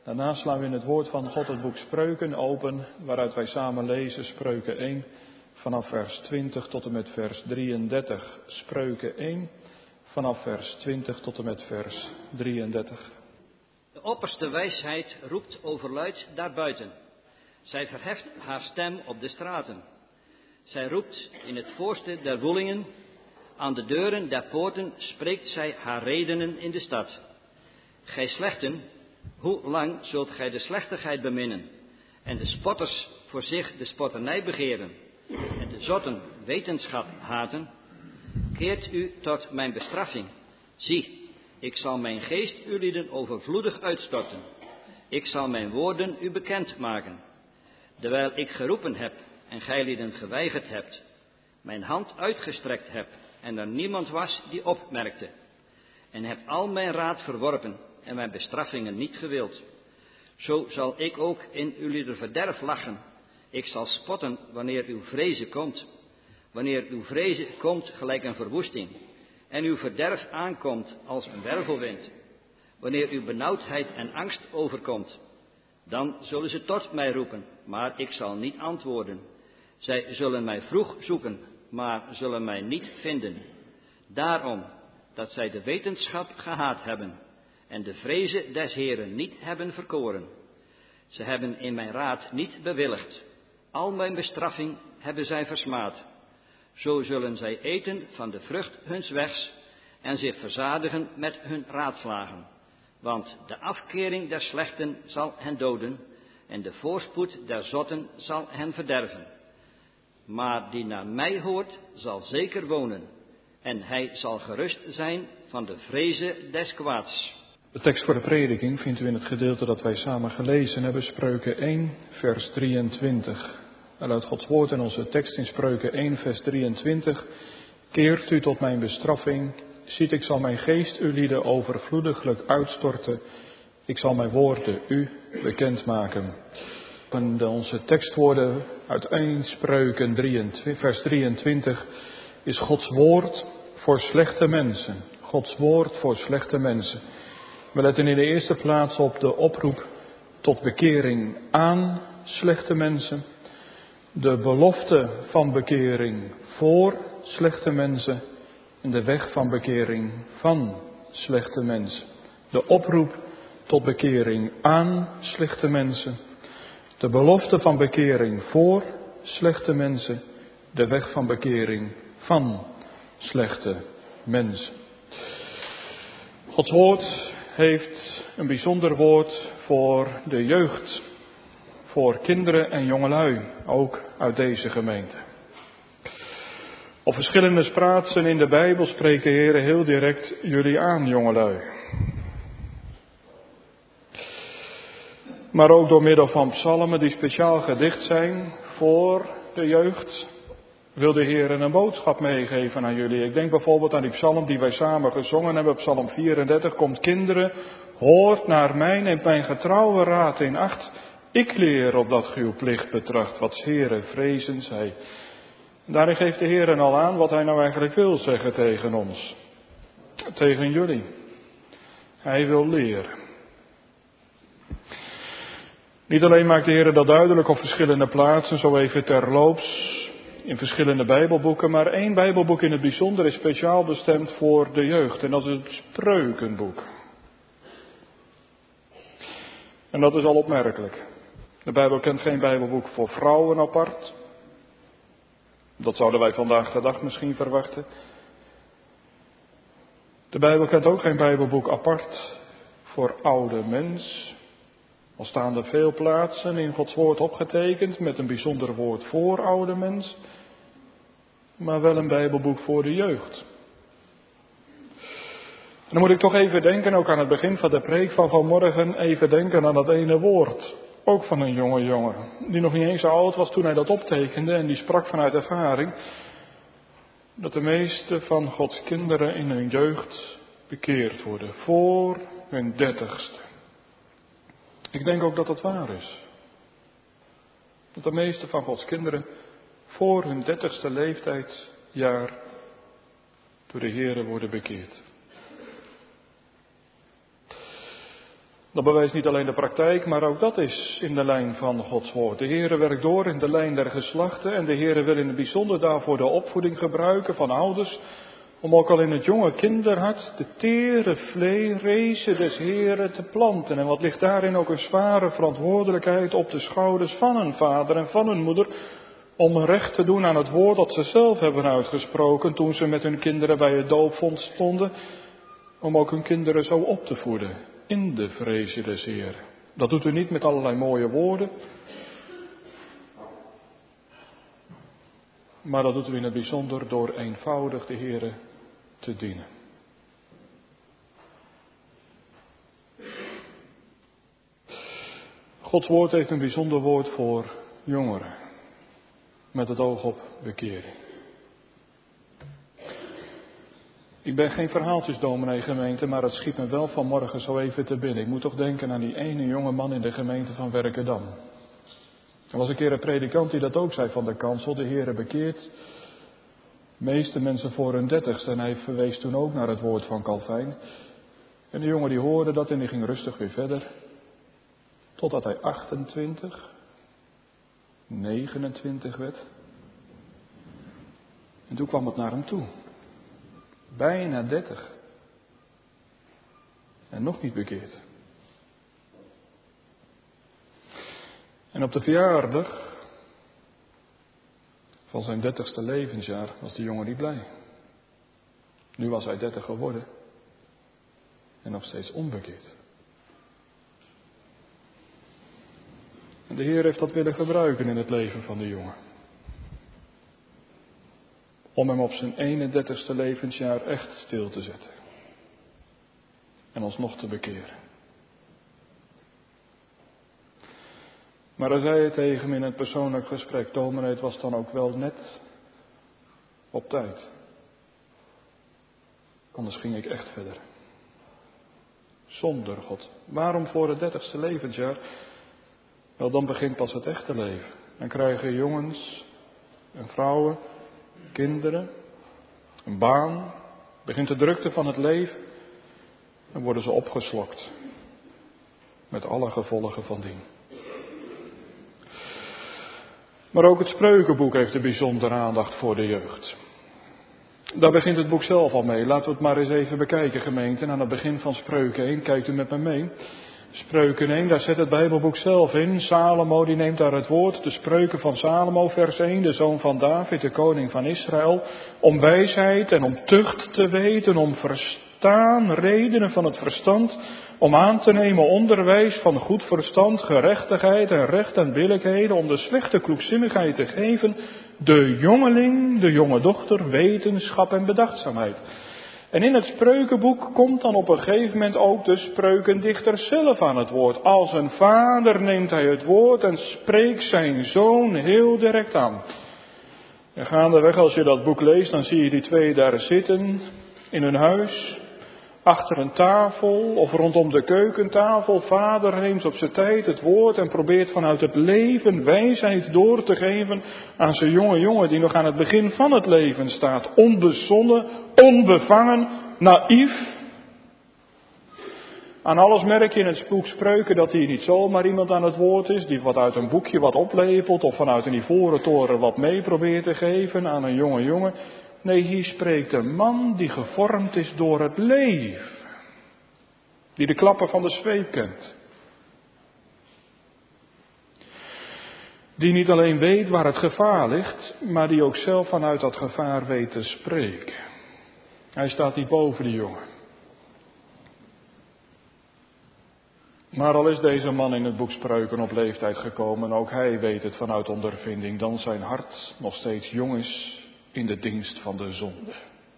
Daarna slaan we in het woord van God het boek Spreuken open, waaruit wij samen lezen Spreuken 1 vanaf vers 20 tot en met vers 33. Spreuken 1 vanaf vers 20 tot en met vers 33. De opperste wijsheid roept overluid daarbuiten. Zij verheft haar stem op de straten. Zij roept in het voorste der woelingen. Aan de deuren der poorten spreekt zij haar redenen in de stad. Gij slechten, hoe lang zult gij de slechtigheid beminnen, en de spotters voor zich de spotternij begeren, en de zotten wetenschap haten? Keert u tot mijn bestraffing. Zie, ik zal mijn geest ulieden overvloedig uitstorten. Ik zal mijn woorden u bekend maken. Terwijl ik geroepen heb en gijlieden geweigerd hebt, mijn hand uitgestrekt heb en er niemand was die opmerkte, en hebt al mijn raad verworpen en mijn bestraffingen niet gewild. Zo zal ik ook in ulieder verderf lachen. Ik zal spotten wanneer uw vrezen komt. Wanneer uw vrezen komt gelijk een verwoesting, en uw verderf aankomt als een wervelwind. Wanneer uw benauwdheid en angst overkomt, dan zullen ze tot mij roepen, maar ik zal niet antwoorden. Zij zullen mij vroeg zoeken, maar zullen mij niet vinden. Daarom dat zij de wetenschap gehaat hebben en de vrezen des Heren niet hebben verkoren. Ze hebben in mijn raad niet bewilligd. Al mijn bestraffing hebben zij versmaad. Zo zullen zij eten van de vrucht huns wegs en zich verzadigen met hun raadslagen. Want de afkering der slechten zal hen doden en de voorspoed der zotten zal hen verderven. Maar die naar mij hoort zal zeker wonen en hij zal gerust zijn van de vrezen des kwaads. De tekst voor de prediking vindt u in het gedeelte dat wij samen gelezen hebben, Spreuken 1, vers 23. En luidt Gods woord in onze tekst in Spreuken 1, vers 23. Keert u tot mijn bestraffing, ziet ik zal mijn geest ulieden overvloediglijk uitstorten. Ik zal mijn woorden u bekendmaken. En onze tekstwoorden uit 1 Spreuken 23, vers 23 is Gods woord voor slechte mensen. Gods woord voor slechte mensen. We letten in de eerste plaats op de oproep tot bekering aan slechte mensen. De belofte van bekering voor slechte mensen. En de weg van bekering van slechte mensen. De oproep tot bekering aan slechte mensen. De belofte van bekering voor slechte mensen. De weg van bekering van slechte mensen. Gods woord heeft een bijzonder woord voor de jeugd. Voor kinderen en jongelui, ook uit deze gemeente. Op verschillende plaatsen in de Bijbel spreekt de Heer heel direct jullie aan, jongelui. Maar ook door middel van psalmen die speciaal gedicht zijn voor de jeugd, wil de Heer een boodschap meegeven aan jullie. Ik denk bijvoorbeeld aan die psalm die wij samen gezongen hebben, psalm 34. Komt kinderen, hoort naar mij, neemt mijn getrouwe raad in acht. Ik leer opdat ge uw plicht betracht, wat 's Heere vrezen zij. Daarin geeft de Heer al aan wat hij nou eigenlijk wil zeggen tegen ons. Tegen jullie. Hij wil leren. Niet alleen maakt de Heer dat duidelijk op verschillende plaatsen, zo even terloops, in verschillende Bijbelboeken, maar één Bijbelboek in het bijzonder is speciaal bestemd voor de jeugd. En dat is het Spreukenboek. En dat is al opmerkelijk. De Bijbel kent geen Bijbelboek voor vrouwen apart. Dat zouden wij vandaag de dag misschien verwachten. De Bijbel kent ook geen Bijbelboek apart voor oude mens. Al staan er veel plaatsen in Gods woord opgetekend met een bijzonder woord voor oude mens. Maar wel een Bijbelboek voor de jeugd. En dan moet ik toch even denken, ook aan het begin van de preek van vanmorgen, even denken aan dat ene woord. Ook van een jonge jongen, die nog niet eens zo oud was toen hij dat optekende en die sprak vanuit ervaring. Dat de meeste van Gods kinderen in hun jeugd bekeerd worden, voor hun 30ste. Ik denk ook dat dat waar is. Dat de meeste van Gods kinderen voor hun 30ste leeftijdsjaar door de Heere worden bekeerd. Dat bewijst niet alleen de praktijk, maar ook dat is in de lijn van Gods woord. De Heere werkt door in de lijn der geslachten en de Heere wil in het bijzonder daarvoor de opvoeding gebruiken van ouders, om ook al in het jonge kinderhart de tere vleerezen des Heeren te planten. En wat ligt daarin ook een zware verantwoordelijkheid op de schouders van een vader en van een moeder, om recht te doen aan het woord dat ze zelf hebben uitgesproken toen ze met hun kinderen bij het doopvont stonden, om ook hun kinderen zo op te voeden in de vrezen des Heeren. Dat doet u niet met allerlei mooie woorden, maar dat doet u in het bijzonder door eenvoudig de Heere te dienen. Gods woord heeft een bijzonder woord voor jongeren, met het oog op bekering. Ik ben geen verhaaltjesdominee gemeente, maar het schiet me wel vanmorgen zo even te binnen. Ik moet toch denken aan die ene jonge man in de gemeente van Werkendam. Er was een keer een predikant die dat ook zei van de kansel, de Heere bekeert de meeste mensen voor hun 30ste. En hij verwees toen ook naar het woord van Calvijn. En de jongen die hoorde dat en die ging rustig weer verder. Totdat hij 28, 29 werd. En toen kwam het naar hem toe. Bijna 30. En nog niet bekeerd. En op de verjaardag van zijn 30ste levensjaar was die jongen niet blij. Nu was hij 30 geworden. En nog steeds onbekeerd. En de Heer heeft dat willen gebruiken in het leven van die jongen. Om hem op zijn 31ste levensjaar echt stil te zetten. En alsnog te bekeren. Maar hij zei het tegen hem in het persoonlijk gesprek. Dominee, het was dan ook wel net op tijd. Anders ging ik echt verder. Zonder God. Waarom voor het 30ste levensjaar? Wel, dan begint pas het echte leven. Dan krijgen jongens en vrouwen, kinderen, een baan. Begint de drukte van het leven. Dan worden ze opgeslokt. Met alle gevolgen van dien. Maar ook het Spreukenboek heeft een bijzondere aandacht voor de jeugd. Daar begint het boek zelf al mee. Laten we het maar eens even bekijken, gemeente. Aan het begin van Spreuken 1, kijkt u met me mee. Spreuken 1, daar zet het Bijbelboek zelf in. Salomo, die neemt daar het woord. De Spreuken van Salomo, vers 1, de zoon van David, de koning van Israël. Om wijsheid en om tucht te weten, om verstaan, redenen van het verstand. Om aan te nemen onderwijs van goed verstand, gerechtigheid en recht en billijkheden. Om de slechte kloekzinnigheid te geven. De jongeling, de jonge dochter, wetenschap en bedachtzaamheid. En in het Spreukenboek komt dan op een gegeven moment ook de spreukendichter zelf aan het woord. Als een vader neemt hij het woord en spreekt zijn zoon heel direct aan. En gaandeweg, als je dat boek leest, dan zie je die twee daar zitten in hun huis. Achter een tafel of rondom de keukentafel. Vader neemt op zijn tijd het woord en probeert vanuit het leven wijsheid door te geven aan zijn jonge jongen die nog aan het begin van het leven staat. Onbezonnen, onbevangen, naïef. Aan alles merk je in het boek Spreuken dat hier niet zomaar iemand aan het woord is die wat uit een boekje wat oplevelt of vanuit een ivoren toren wat mee probeert te geven aan een jonge jongen. Nee, hier spreekt een man die gevormd is door het leven. Die de klappen van de zweep kent. Die niet alleen weet waar het gevaar ligt, maar die ook zelf vanuit dat gevaar weet te spreken. Hij staat niet boven die jongen. Maar al is deze man in het boek Spreuken op leeftijd gekomen, ook hij weet het vanuit ondervinding, dan zijn hart nog steeds jong is in de dienst van de zonde.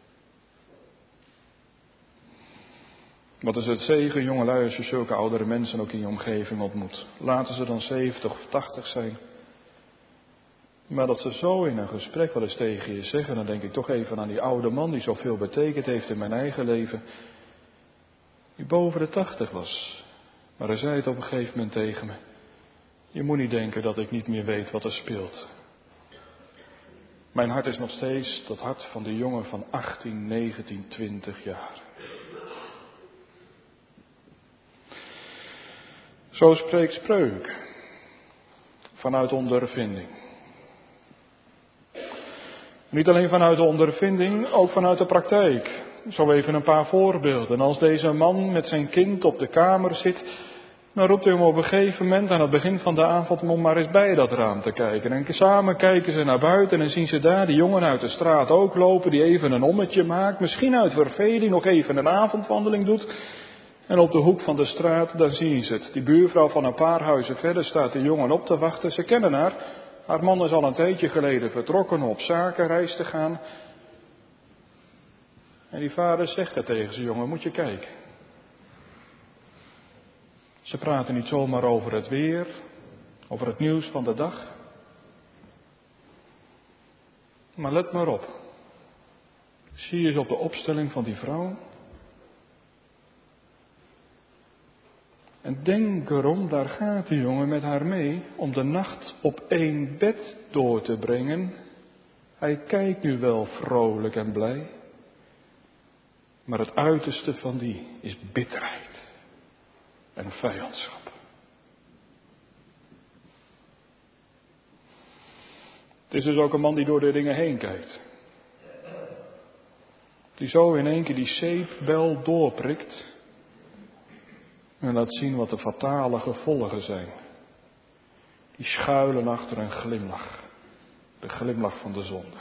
Wat is het zegen, jongelui, als je zulke oudere mensen ook in je omgeving ontmoet. Laten ze dan 70 of 80 zijn. Maar dat ze zo in een gesprek wel eens tegen je zeggen, dan denk ik toch even aan die oude man die zoveel betekend heeft in mijn eigen leven. Die boven de 80 was. Maar hij zei het op een gegeven moment tegen me. Je moet niet denken dat ik niet meer weet wat er speelt. Mijn hart is nog steeds dat hart van de jongen van 18, 19, 20 jaar. Zo spreekt Spreuk vanuit ondervinding. Niet alleen vanuit de ondervinding, ook vanuit de praktijk. Zo even een paar voorbeelden. Als deze man met zijn kind op de kamer zit, dan roept hij hem op een gegeven moment aan het begin van de avond om maar eens bij dat raam te kijken. En samen kijken ze naar buiten en zien ze daar die jongen uit de straat ook lopen, die even een ommetje maakt, misschien uit verveling nog even een avondwandeling doet. En op de hoek van de straat, daar zien ze het. Die buurvrouw van een paar huizen verder staat de jongen op te wachten. Ze kennen haar. Haar man is al een tijdje geleden vertrokken om op zakenreis te gaan. En die vader zegt het tegen zijn jongen, moet je kijken. Ze praten niet zomaar over het weer, over het nieuws van de dag. Maar let maar op. Zie je eens op de opstelling van die vrouw. En denk erom, daar gaat die jongen met haar mee, om de nacht op één bed door te brengen. Hij kijkt nu wel vrolijk en blij. Maar het uiterste van die is bitterheid en vijandschap. Het is dus ook een man die door de dingen heen kijkt. Die zo in één keer die zeepbel doorprikt. En laat zien wat de fatale gevolgen zijn. Die schuilen achter een glimlach. De glimlach van de zonde.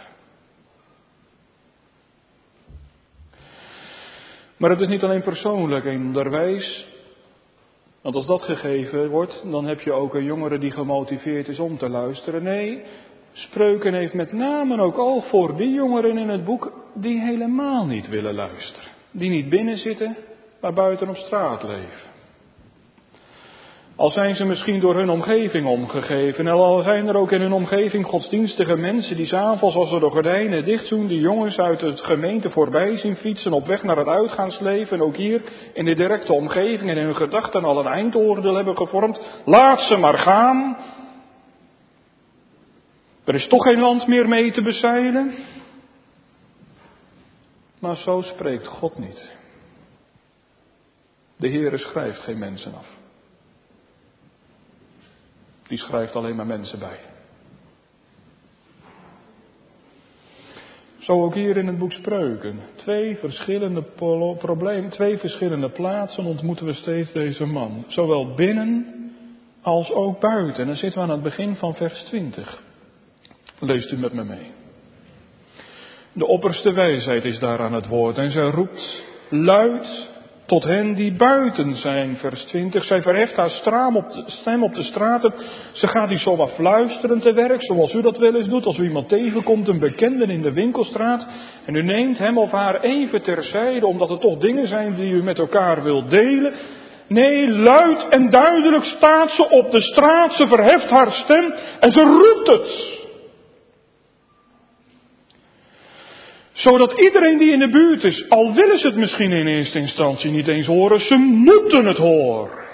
Maar het is niet alleen persoonlijk onderwijs. Want als dat gegeven wordt, dan heb je ook een jongere die gemotiveerd is om te luisteren. Nee, Spreuken heeft met name ook oog voor die jongeren in het boek die helemaal niet willen luisteren. Die niet binnen zitten, maar buiten op straat leven. Al zijn ze misschien door hun omgeving omgegeven. En al zijn er ook in hun omgeving godsdienstige mensen die 's avonds als ze de gordijnen dicht doen, die jongens uit het gemeente voorbij zien fietsen op weg naar het uitgaansleven. En ook hier in de directe omgeving en in hun gedachten al een eindoordeel hebben gevormd. Laat ze maar gaan. Er is toch geen land meer mee te bezeilen. Maar zo spreekt God niet. De Heere schrijft geen mensen af. Die schrijft alleen maar mensen bij. Zo ook hier in het boek Spreuken. Twee verschillende plaatsen ontmoeten we steeds deze man. Zowel binnen als ook buiten. Dan zitten we aan het begin van vers 20. Leest u met me mee. De opperste wijsheid is daar aan het woord. En zij roept luid tot hen die buiten zijn, vers 20. Zij verheft haar stem op de straten. Ze gaat niet zomaar fluisterend te werk, zoals u dat wel eens doet. Als u iemand tegenkomt, een bekende in de winkelstraat. En u neemt hem of haar even terzijde, omdat er toch dingen zijn die u met elkaar wilt delen. Nee, luid en duidelijk staat ze op de straat. Ze verheft haar stem en ze roept het. Zodat iedereen die in de buurt is, al willen ze het misschien in eerste instantie niet eens horen, ze moeten het horen.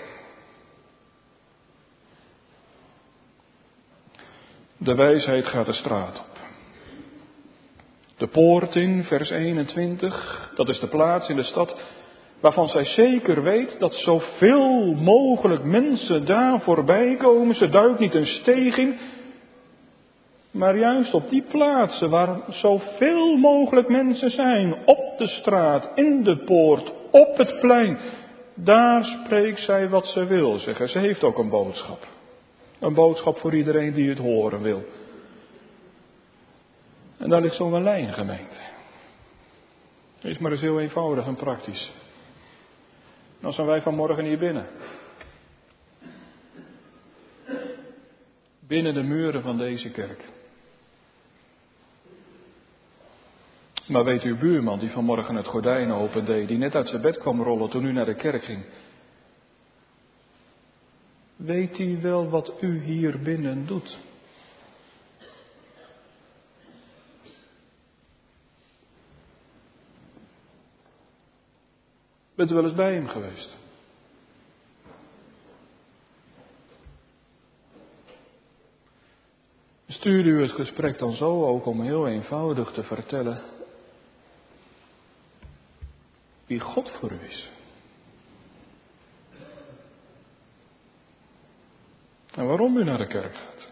De wijsheid gaat de straat op. De poort in, vers 21, dat is de plaats in de stad waarvan zij zeker weet dat zoveel mogelijk mensen daar voorbij komen. Ze duikt niet een steeg in. Maar juist op die plaatsen waar zoveel mogelijk mensen zijn, op de straat, in de poort, op het plein, daar spreekt zij wat ze wil zeggen. Ze heeft ook een boodschap. Een boodschap voor iedereen die het horen wil. En daar ligt zo'n lijn, gemeente. Is maar eens heel eenvoudig en praktisch. Dan zijn wij vanmorgen hier binnen. Binnen de muren van deze kerk. Maar weet uw buurman die vanmorgen het gordijn opendeed, die net uit zijn bed kwam rollen toen u naar de kerk ging. Weet hij wel wat u hier binnen doet? Bent u wel eens bij hem geweest? Stuurde u het gesprek dan zo ook om heel eenvoudig te vertellen wie God voor u is? En waarom u naar de kerk gaat.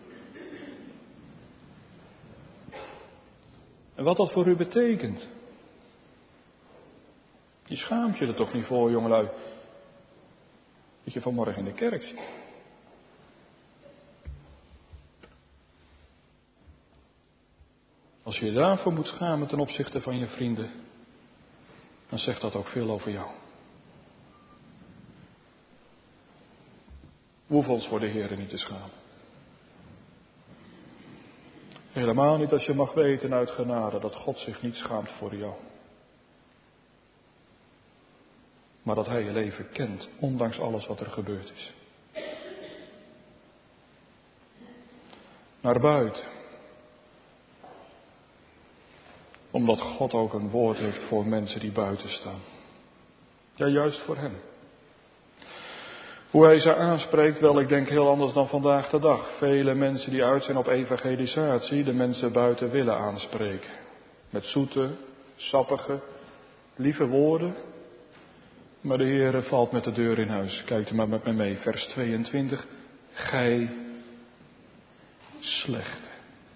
En wat dat voor u betekent. Je schaamt je er toch niet voor, jongelui, dat je vanmorgen in de kerk zit. Als je je daarvoor moet schamen ten opzichte van je vrienden, dan zegt dat ook veel over jou. We hoeven ons voor de Heer niet te schamen. Helemaal niet als je mag weten uit genade dat God zich niet schaamt voor jou. Maar dat Hij je leven kent, ondanks alles wat er gebeurd is. Naar buiten. Omdat God ook een woord heeft voor mensen die buiten staan. Ja, juist voor hen. Hoe Hij ze aanspreekt, wel, ik denk heel anders dan vandaag de dag. Vele mensen die uit zijn op evangelisatie, de mensen buiten willen aanspreken. Met zoete, sappige, lieve woorden. Maar de Heer valt met de deur in huis. Kijkt u maar met me mee, vers 22. Gij slechte.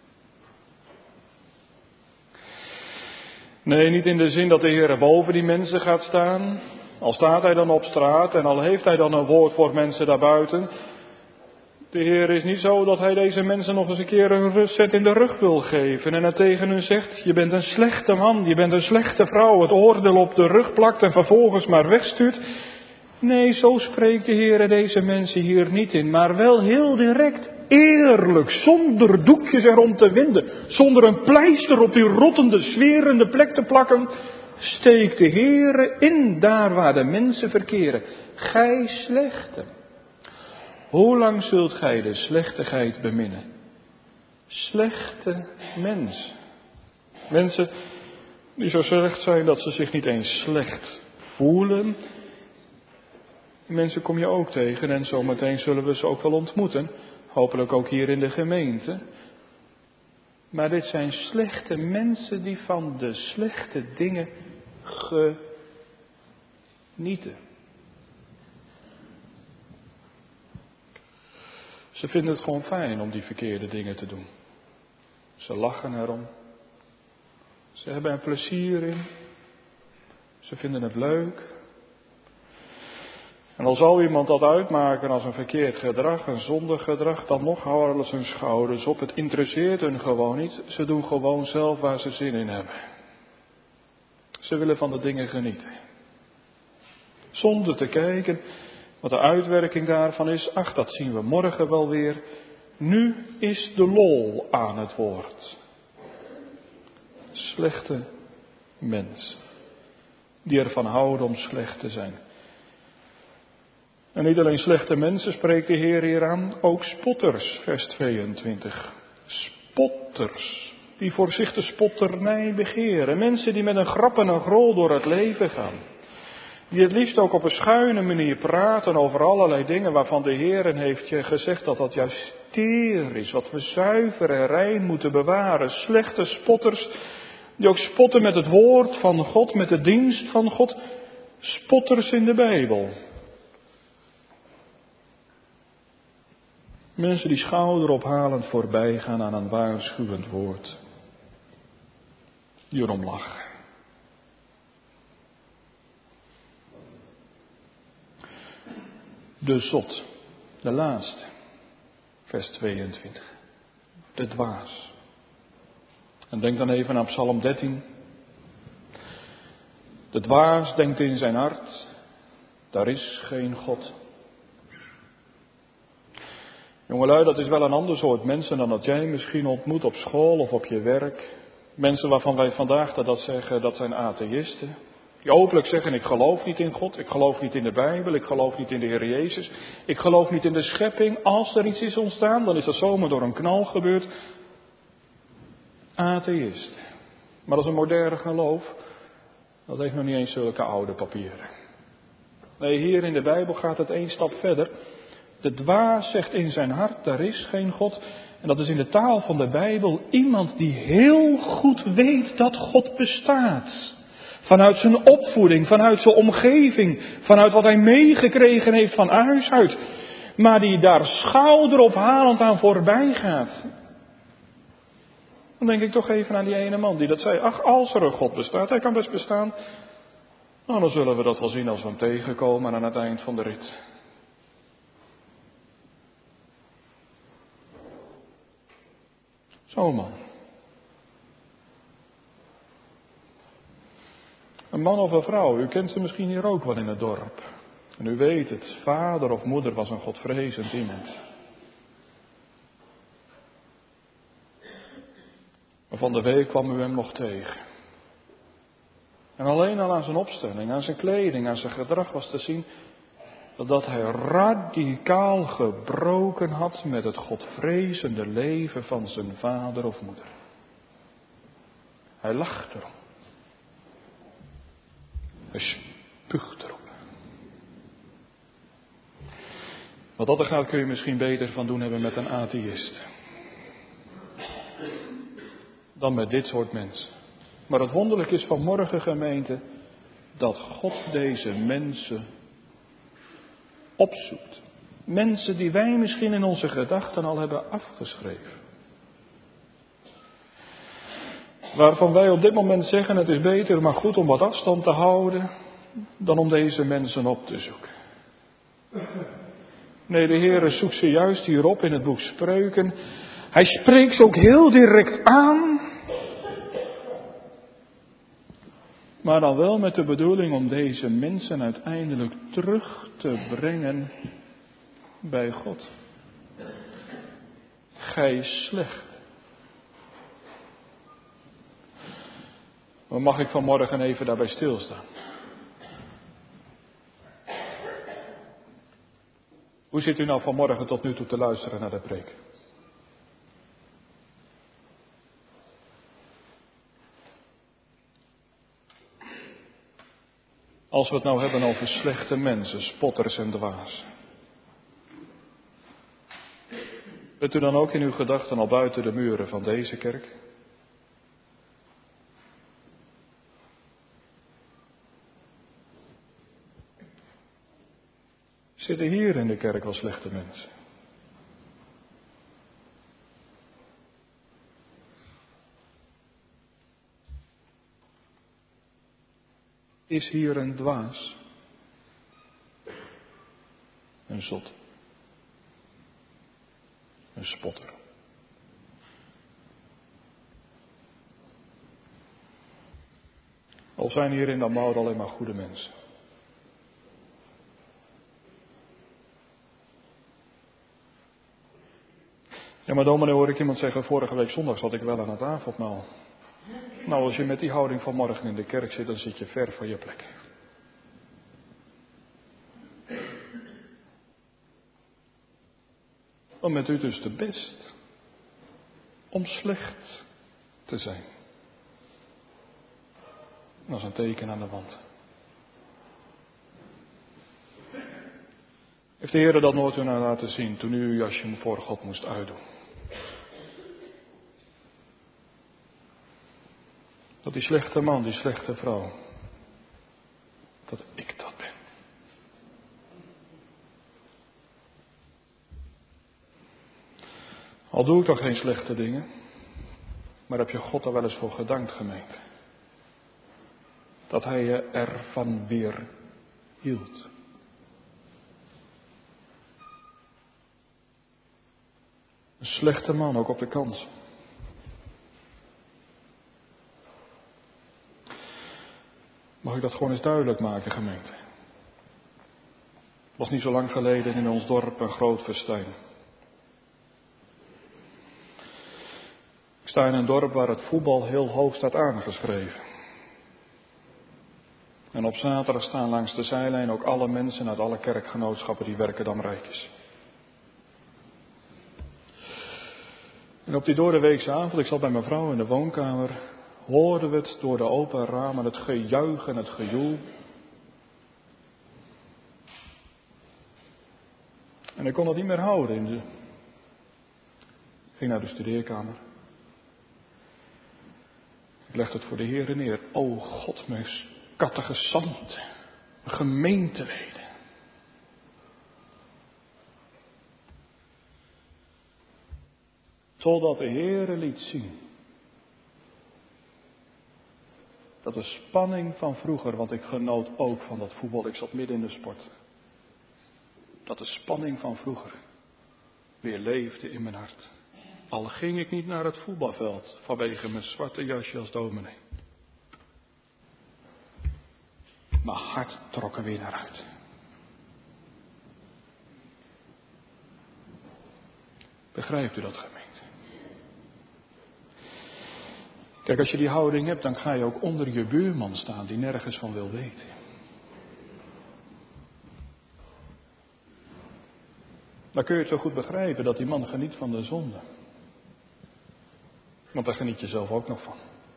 Nee, niet in de zin dat de Heer boven die mensen gaat staan. Al staat Hij dan op straat en al heeft Hij dan een woord voor mensen daarbuiten. De Heer is niet zo dat Hij deze mensen nog eens een keer een rustzet in de rug wil geven. En het tegen hun zegt, je bent een slechte man, je bent een slechte vrouw. Het oordeel op de rug plakt en vervolgens maar wegstuurt. Nee, zo spreekt de Heer deze mensen hier niet in. Maar wel heel direct, eerlijk, zonder doekjes erom te winden. Zonder een pleister op die rottende, zwerende plek te plakken. Steekt de Heere in daar waar de mensen verkeren. Gij slechte. Hoe lang zult gij de slechtigheid beminnen? Slechte mensen. Mensen die zo slecht zijn dat ze zich niet eens slecht voelen. Mensen kom je ook tegen en zometeen zullen we ze ook wel ontmoeten. Hopelijk ook hier in de gemeente. Maar dit zijn slechte mensen die van de slechte dingen genieten. Ze vinden het gewoon fijn om die verkeerde dingen te doen. Ze lachen erom. Ze hebben er plezier in. Ze vinden het leuk. En al zou iemand dat uitmaken als een verkeerd gedrag, een zondig gedrag, dan nog houden ze hun schouders op. Het interesseert hun gewoon niet. Ze doen gewoon zelf waar ze zin in hebben. Ze willen van de dingen genieten. Zonder te kijken wat de uitwerking daarvan is. Ach, dat zien we morgen wel weer. Nu is de lol aan het woord. Slechte mensen. Die ervan houden om slecht te zijn. En niet alleen slechte mensen spreekt de Heer hier aan, ook spotters, vers 22. Spotters, die voor zich de spotternij begeren. Mensen die met een grap en een grol door het leven gaan. Die het liefst ook op een schuine manier praten over allerlei dingen waarvan de Heer heeft je gezegd dat dat juist teer is. Wat we zuiver en rein moeten bewaren. Slechte spotters die ook spotten met het woord van God, met de dienst van God. Spotters in de Bijbel. Mensen die schouderophalend voorbij gaan aan een waarschuwend woord. Die erom lachen. De zot, de laatste, vers 22. De dwaas. En denk dan even aan Psalm 13. De dwaas denkt in zijn hart, daar is geen God. Jongelui, dat is wel een ander soort mensen dan dat jij misschien ontmoet op school of op je werk. Mensen waarvan wij vandaag dat zeggen, dat zijn atheïsten. Die openlijk zeggen, ik geloof niet in God, ik geloof niet in de Bijbel, ik geloof niet in de Heer Jezus. Ik geloof niet in de schepping. Als er iets is ontstaan, dan is dat zomaar door een knal gebeurd. Atheïst. Maar dat is een moderne geloof. Dat heeft nog niet eens zulke oude papieren. Nee, hier in de Bijbel gaat het één stap verder. De dwaas zegt in zijn hart, daar is geen God. En dat is in de taal van de Bijbel iemand die heel goed weet dat God bestaat. Vanuit zijn opvoeding, vanuit zijn omgeving, vanuit wat hij meegekregen heeft van huis uit. maar die daar schouderophalend aan voorbij gaat. Dan denk ik toch even aan die ene man die dat zei. Ach, als er een God bestaat, hij kan best bestaan. Nou, dan zullen we dat wel zien als we hem tegenkomen aan het eind van de rit. Zo'n man. Een man of een vrouw, u kent ze misschien hier ook wel in het dorp. En u weet het, vader of moeder was een godvrezend iemand. Maar van de week kwam u hem nog tegen. En alleen al aan zijn opstelling, aan zijn kleding, aan zijn gedrag was te zien dat hij radicaal gebroken had met het godvrezende leven van zijn vader of moeder. Hij lacht erom. Hij spuugt erop. Wat dat er gaat kun je misschien beter van doen hebben met een atheïst. Dan met dit soort mensen. Maar het wonderlijke is vanmorgen, gemeente, dat God deze mensen opzoekt. Mensen die wij misschien in onze gedachten al hebben afgeschreven. Waarvan wij op dit moment zeggen, het is beter maar goed om wat afstand te houden, dan om deze mensen op te zoeken. Nee, de Heere zoekt ze juist hierop in het boek Spreuken. Hij spreekt ze ook heel direct aan. Maar dan wel met de bedoeling om deze mensen uiteindelijk terug te brengen bij God. Gij slecht. Maar mag ik vanmorgen even daarbij stilstaan? Hoe zit u nou vanmorgen tot nu toe te luisteren naar de preek? Als we het nou hebben over slechte mensen, spotters en dwazen. Bent u dan ook in uw gedachten al buiten de muren van deze kerk? Zitten hier in de kerk wel slechte mensen? Is hier een dwaas? Een zot? Een spotter? Of zijn hier in de Moud alleen maar goede mensen? Ja, maar dominee, hoor ik iemand zeggen, vorige week zondag zat ik wel aan het avondmaal. Nou, als je met die houding van morgen in de kerk zit, dan zit je ver van je plek. Dan bent u dus de best om slecht te zijn. Dat is een teken aan de wand. Heeft de Heer dat nooit u nou laten zien toen u uw jasje voor God moest uitdoen? Dat die slechte man, die slechte vrouw, dat ik dat ben. Al doe ik dan geen slechte dingen, maar heb je God er wel eens voor gedankt, gemeente? Dat hij je ervan weer hield. Een slechte man, ook op de kant. Mag ik dat gewoon eens duidelijk maken, gemeente? Het was niet zo lang geleden in ons dorp een groot festijn. Ik sta in een dorp waar het voetbal heel hoog staat aangeschreven. En op zaterdag staan langs de zijlijn ook alle mensen uit alle kerkgenootschappen die Werkendam-rijk is. En op die doordeweekse avond, ik zat bij mijn vrouw in de woonkamer, hoorden we het door de open ramen, het gejuich en het gejoel. En ik kon het niet meer houden. Ik ging naar de studeerkamer. Ik legde het voor de Heer neer. O God, mijn catechisanten, mijn gemeenteleden. Totdat de Heere liet zien. Dat de spanning van vroeger, want ik genoot ook van dat voetbal, ik zat midden in de sport. Dat de spanning van vroeger weer leefde in mijn hart. Al ging ik niet naar het voetbalveld vanwege mijn zwarte jasje als dominee. Mijn hart trok er weer naar uit. Begrijpt u dat, gemeente? Kijk, als je die houding hebt, dan ga je ook onder je buurman staan die nergens van wil weten. Dan kun je het zo goed begrijpen dat die man geniet van de zonde. Want daar geniet je zelf ook nog van.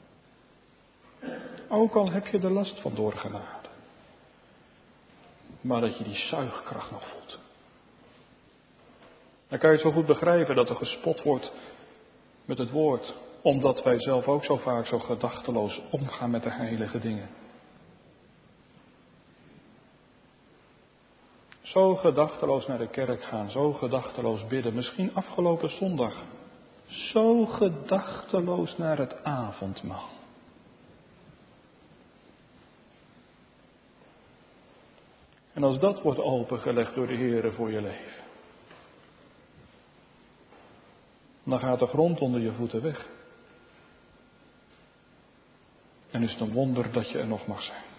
Ook al heb je er last van doorgenade. Maar dat je die zuigkracht nog voelt. Dan kan je het zo goed begrijpen dat er gespot wordt met het woord. Omdat wij zelf ook zo vaak zo gedachteloos omgaan met de heilige dingen. Zo gedachteloos naar de kerk gaan, zo gedachteloos bidden. Misschien afgelopen zondag. Zo gedachteloos naar het avondmaal. En als dat wordt opengelegd door de Heere voor je leven. Dan gaat de grond onder je voeten weg. En is het een wonder dat je er nog mag zijn.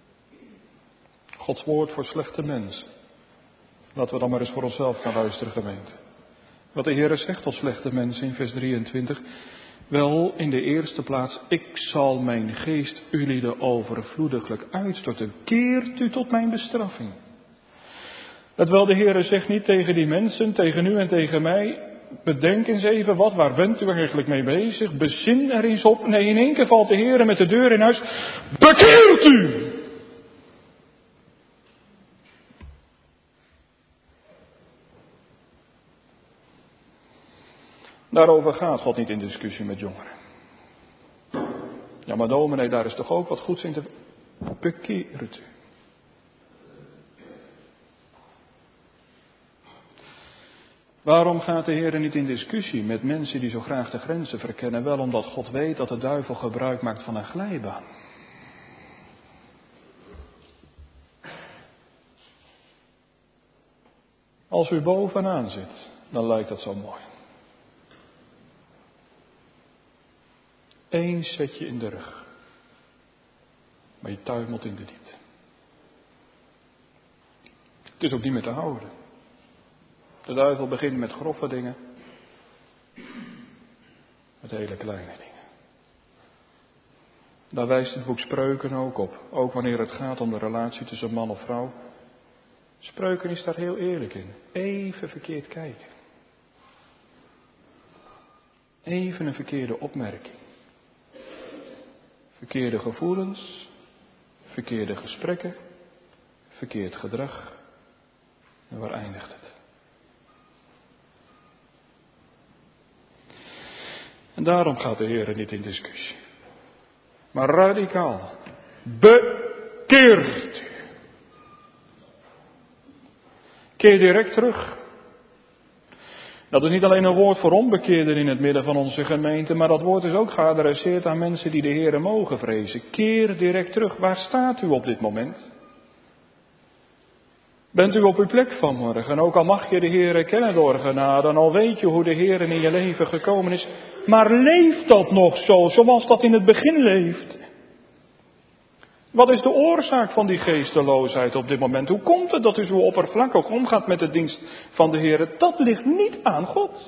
Gods woord voor slechte mensen. Laten we dan maar eens voor onszelf gaan luisteren, gemeente. Wat de Heere zegt tot slechte mensen in vers 23. Wel, in de eerste plaats, ik zal mijn geest ulieden overvloediglijk uitstorten. Keert u tot mijn bestraffing. Dat wel, de Heere zegt niet tegen die mensen, tegen u en tegen mij. Bedenk eens even wat, waar bent u eigenlijk mee bezig? Bezin er eens op. Nee, in één keer valt de Heere met de deur in huis. Bekeert u! Daarover gaat God niet in discussie met jongeren. Ja, maar dominee, daar is toch ook wat goeds in te... Bekeert u. Waarom gaat de Heer niet in discussie met mensen die zo graag de grenzen verkennen? Wel omdat God weet dat de duivel gebruik maakt van een glijbaan. Als u bovenaan zit, dan lijkt dat zo mooi. Eén zetje in de rug. Maar je tuimelt in de diepte. Het is ook niet meer te houden. De duivel begint met grove dingen. Met hele kleine dingen. Daar wijst het boek Spreuken ook op. Ook wanneer het gaat om de relatie tussen man of vrouw. Spreuken is daar heel eerlijk in. Even verkeerd kijken. Even een verkeerde opmerking. Verkeerde gevoelens. Verkeerde gesprekken. Verkeerd gedrag. En waar eindigt het? En daarom gaat de Heer niet in discussie. Maar radicaal. Bekeert u. Keer direct terug. Dat is niet alleen een woord voor onbekeerden in het midden van onze gemeente, maar dat woord is ook geadresseerd aan mensen die de Heere mogen vrezen. Keer direct terug. Waar staat u op dit moment? Bent u op uw plek vanmorgen? Ook al mag je de Heere kennen door genade, en al weet je hoe de Heere in je leven gekomen is, maar leeft dat nog zo, zoals dat in het begin leeft? Wat is de oorzaak van die geesteloosheid op dit moment? Hoe komt het dat u zo oppervlakkig omgaat met de dienst van de Heere? Dat ligt niet aan God.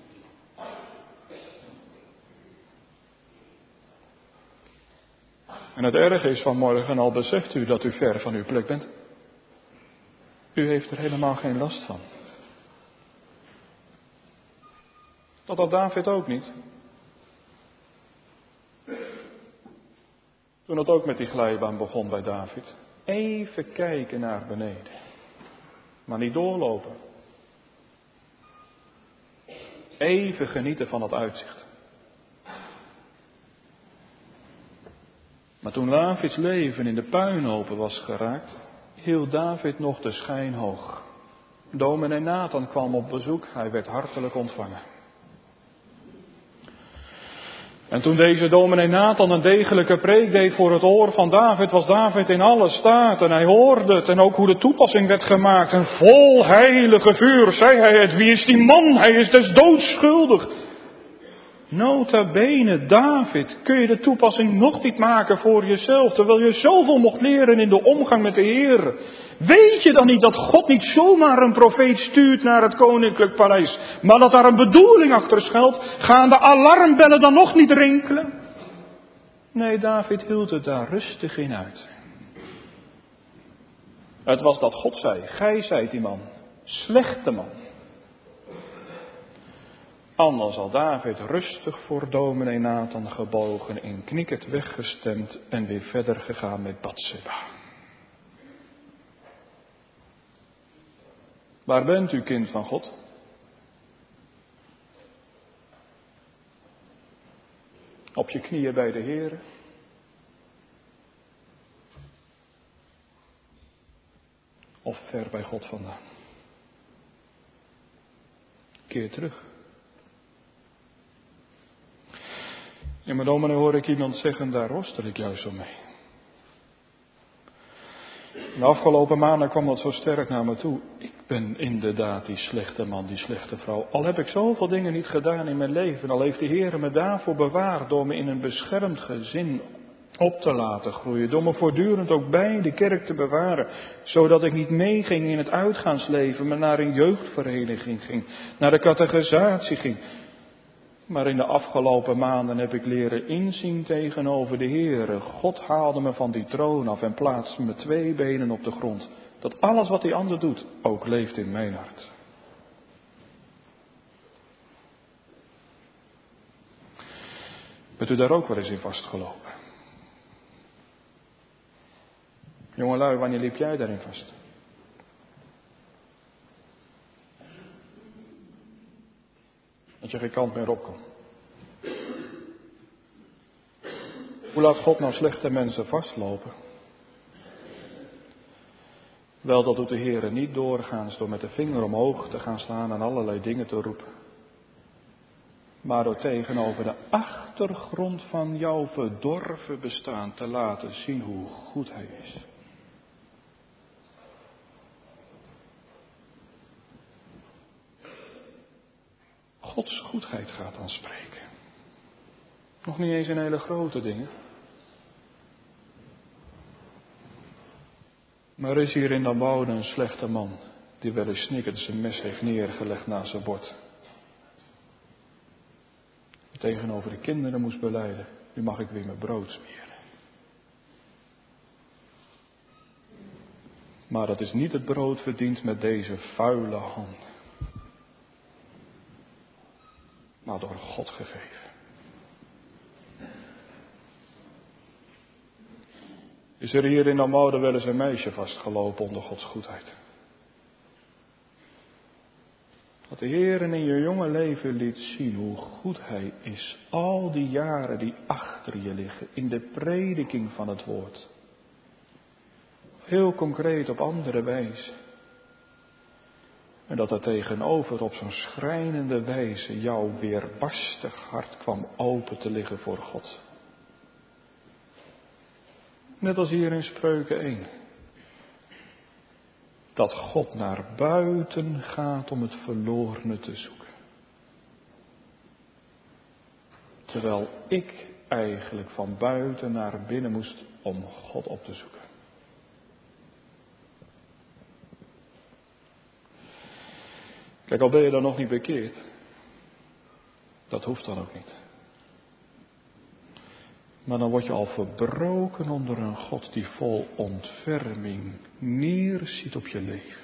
En het erge is vanmorgen, al beseft u dat u ver van uw plek bent. U heeft er helemaal geen last van. Dat had David ook niet. Toen het ook met die glijbaan begon bij David. Even kijken naar beneden. Maar niet doorlopen. Even genieten van het uitzicht. Maar toen Davids leven in de puinhopen was geraakt, hield David nog de schijn hoog. Dominee Nathan kwam op bezoek, hij werd hartelijk ontvangen. En toen deze dominee Nathan een degelijke preek deed voor het oor van David, was David in alle staat en hij hoorde het en ook hoe de toepassing werd gemaakt. En vol heilige vuur zei hij het, wie is die man? Hij is des doods schuldig. Nota bene, David, kun je de toepassing nog niet maken voor jezelf, terwijl je zoveel mocht leren in de omgang met de Heer. Weet je dan niet dat God niet zomaar een profeet stuurt naar het koninklijk paleis, maar dat daar een bedoeling achter schuilt? Gaan de alarmbellen dan nog niet rinkelen? Nee, David hield het daar rustig in uit. Het was dat God zei, gij zijt die man, slechte man. Anders had David rustig voor dominee Nathan gebogen, in knikkend weggestemd en weer verder gegaan met Batseba. Waar bent u, kind van God? Op je knieën bij de Heer? Of ver bij God vandaan? Keer terug. Ja, maar dominee, hoor ik iemand zeggen, daar worstel ik juist zo mee. De afgelopen maanden kwam dat zo sterk naar me toe. Ik ben inderdaad die slechte man, die slechte vrouw. Al heb ik zoveel dingen niet gedaan in mijn leven. Al heeft de Heer me daarvoor bewaard door me in een beschermd gezin op te laten groeien. Door me voortdurend ook bij de kerk te bewaren. Zodat ik niet meeging in het uitgaansleven, maar naar een jeugdvereniging ging. Naar de catechisatie ging. Maar in de afgelopen maanden heb ik leren inzien tegenover de Heere. God haalde me van die troon af en plaatste me 2 benen op de grond. Dat alles wat die ander doet, ook leeft in mijn hart. Bent u daar ook wel eens in vastgelopen? Jongelui, wanneer liep jij daarin vast? Dat je geen kant meer op kan. Hoe laat God nou slechte mensen vastlopen? Wel, dat doet de Heer niet doorgaans door met de vinger omhoog te gaan staan en allerlei dingen te roepen. Maar door tegenover de achtergrond van jouw verdorven bestaan te laten zien hoe goed Hij is. Gods goedheid gaat dan spreken. Nog niet eens in hele grote dingen. Maar er is hier in de Woude een slechte man die wel eens snikkend zijn mes heeft neergelegd naast zijn bord. Tegenover de kinderen moest belijden, nu mag ik weer mijn brood smeren. Maar dat is niet het brood verdiend met deze vuile hand. Maar door God gegeven. Is er hier in Amoude wel eens een meisje vastgelopen onder Gods goedheid? Dat de Heer in je jonge leven liet zien hoe goed Hij is. Al die jaren die achter je liggen in de prediking van het woord. Heel concreet op andere wijze. En dat er tegenover op zo'n schrijnende wijze jouw weerbarstig hart kwam open te liggen voor God. Net als hier in Spreuken 1. Dat God naar buiten gaat om het verlorene te zoeken. Terwijl ik eigenlijk van buiten naar binnen moest om God op te zoeken. Kijk, al ben je dan nog niet bekeerd. Dat hoeft dan ook niet. Maar dan word je al verbroken onder een God die vol ontferming neerziet op je leven.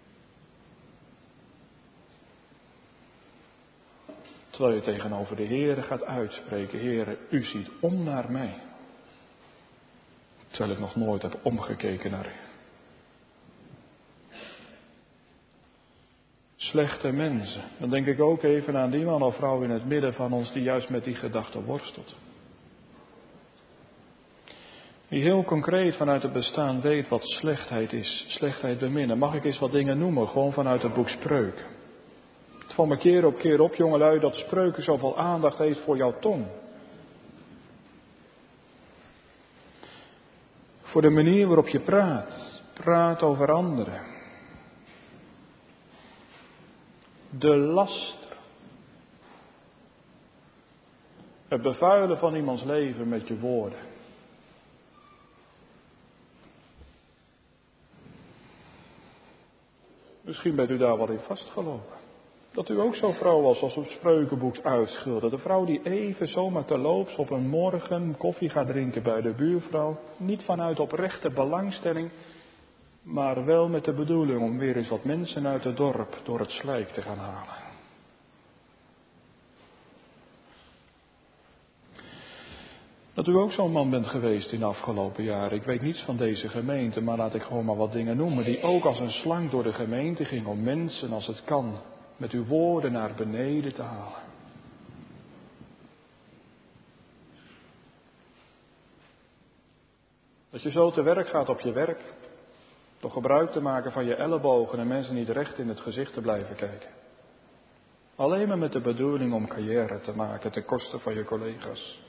Terwijl je tegenover de Heere gaat uitspreken. Heere, u ziet om naar mij. Terwijl ik nog nooit heb omgekeken naar u. Slechte mensen. Dan denk ik ook even aan die man of vrouw in het midden van ons die juist met die gedachte worstelt. Die heel concreet vanuit het bestaan weet wat slechtheid is. Slechtheid beminnen. Mag ik eens wat dingen noemen? Gewoon vanuit het boek Spreuken. Het valt me keer op keer op, jongelui, dat Spreuken zoveel aandacht heeft voor jouw tong. Voor de manier waarop je praat. Praat over anderen. De laster. Het bevuilen van iemands leven met je woorden. Misschien bent u daar wel in vastgelopen. Dat u ook zo'n vrouw was als op het Spreukenboek uitschildert. De vrouw die even zomaar terloops op een morgen koffie gaat drinken bij de buurvrouw. Niet vanuit oprechte belangstelling, maar wel met de bedoeling om weer eens wat mensen uit het dorp door het slijk te gaan halen. Dat u ook zo'n man bent geweest in de afgelopen jaren. Ik weet niets van deze gemeente, maar laat ik gewoon maar wat dingen noemen. Die ook als een slang door de gemeente ging om mensen, als het kan, met uw woorden naar beneden te halen. Dat je zo te werk gaat op je werk. Door gebruik te maken van je ellebogen en mensen niet recht in het gezicht te blijven kijken. Alleen maar met de bedoeling om carrière te maken ten koste van je collega's.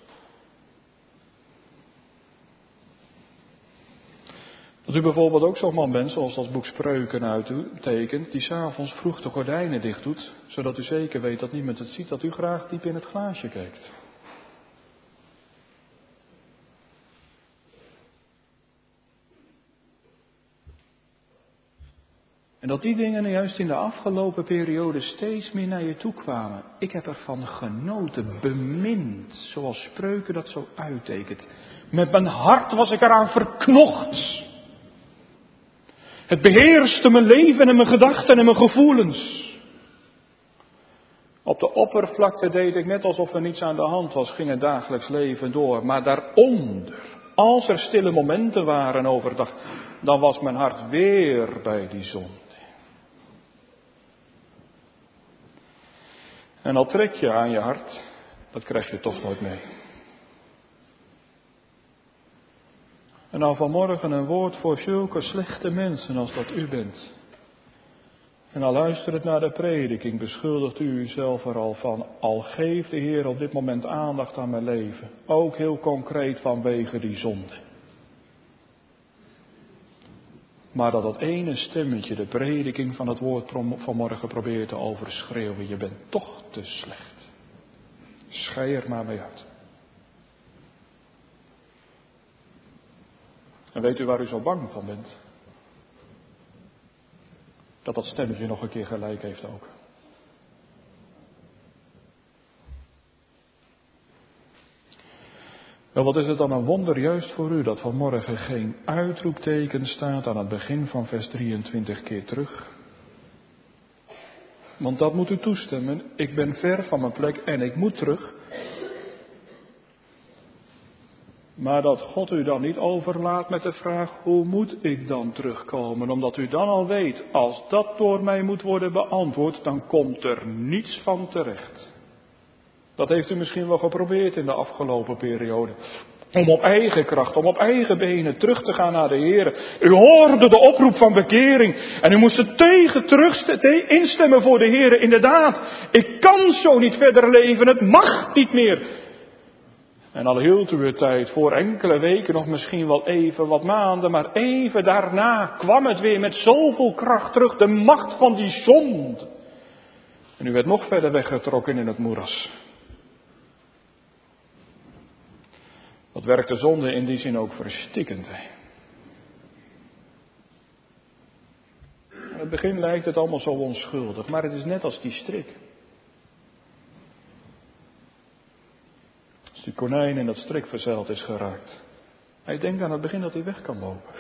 Dat u bijvoorbeeld ook zo'n man bent, zoals dat boek Spreuken uittekent, die 's avonds vroeg de gordijnen dicht doet, zodat u zeker weet dat niemand het ziet, dat u graag diep in het glaasje kijkt. En dat die dingen juist in de afgelopen periode steeds meer naar je toe kwamen. Ik heb ervan genoten, bemind, zoals Spreuken dat zo uittekent. Met mijn hart was ik eraan verknocht. Het beheerste mijn leven en mijn gedachten en mijn gevoelens. Op de oppervlakte deed ik net alsof er niets aan de hand was, ging het dagelijks leven door. Maar daaronder, als er stille momenten waren overdag, dan was mijn hart weer bij die zonde. En al trek je aan je hart, dat krijg je toch nooit mee. En nou vanmorgen een woord voor zulke slechte mensen als dat u bent. En al luisterend naar de prediking beschuldigt u uzelf er al van. Al geeft de Heer op dit moment aandacht aan mijn leven. Ook heel concreet vanwege die zonde. Maar dat ene stemmetje de prediking van het woord vanmorgen probeert te overschreeuwen. Je bent toch te slecht. Schei er maar mee uit. En weet u waar u zo bang van bent? Dat dat stemmetje nog een keer gelijk heeft ook. Wel, wat is het dan een wonder juist voor u dat vanmorgen geen uitroepteken staat aan het begin van vers 23 keer terug. Want dat moet u toestemmen. Ik ben ver van mijn plek en ik moet terug. Maar dat God u dan niet overlaat met de vraag, hoe moet ik dan terugkomen? Omdat u dan al weet, als dat door mij moet worden beantwoord, dan komt er niets van terecht. Dat heeft u misschien wel geprobeerd in de afgelopen periode. Om op eigen kracht, om op eigen benen terug te gaan naar de Heer. U hoorde de oproep van bekering en u moest er terug instemmen voor de Heer. Inderdaad, ik kan zo niet verder leven, het mag niet meer. En al hield u het tijd voor enkele weken, nog misschien wel even wat maanden, maar even daarna kwam het weer met zoveel kracht terug, de macht van die zonde. En u werd nog verder weggetrokken in het moeras. Wat werkt de zonde in die zin ook verstikkend. In het begin lijkt het allemaal zo onschuldig, maar het is net als die strik. Als die konijn in dat strik verzeild is geraakt. Hij denkt aan het begin dat hij weg kan lopen.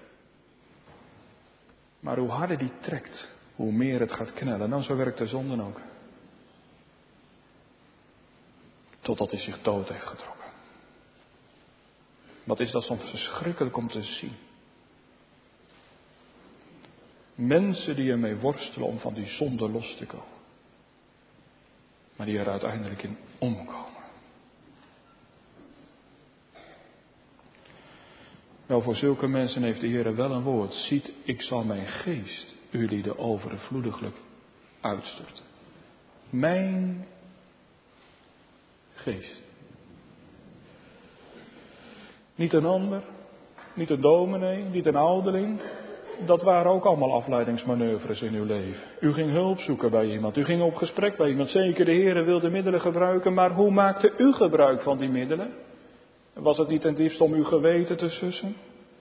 Maar hoe harder die trekt, hoe meer het gaat knellen. Nou, zo werkt de zonde ook. Totdat hij zich dood heeft getrokken. Wat is dat soms verschrikkelijk om te zien. Mensen die ermee worstelen om van die zonde los te komen. Maar die er uiteindelijk in omkomen. Nou, voor zulke mensen heeft de Heer wel een woord. Ziet, ik zal mijn geest jullie de overvloediglijk uitstorten. Mijn geest. Niet een ander, niet een dominee, niet een ouderling. Dat waren ook allemaal afleidingsmanoeuvres in uw leven. U ging hulp zoeken bij iemand, u ging op gesprek bij iemand. Zeker, de Heere wilde middelen gebruiken, maar hoe maakte u gebruik van die middelen? Was het niet ten diepste om uw geweten te sussen?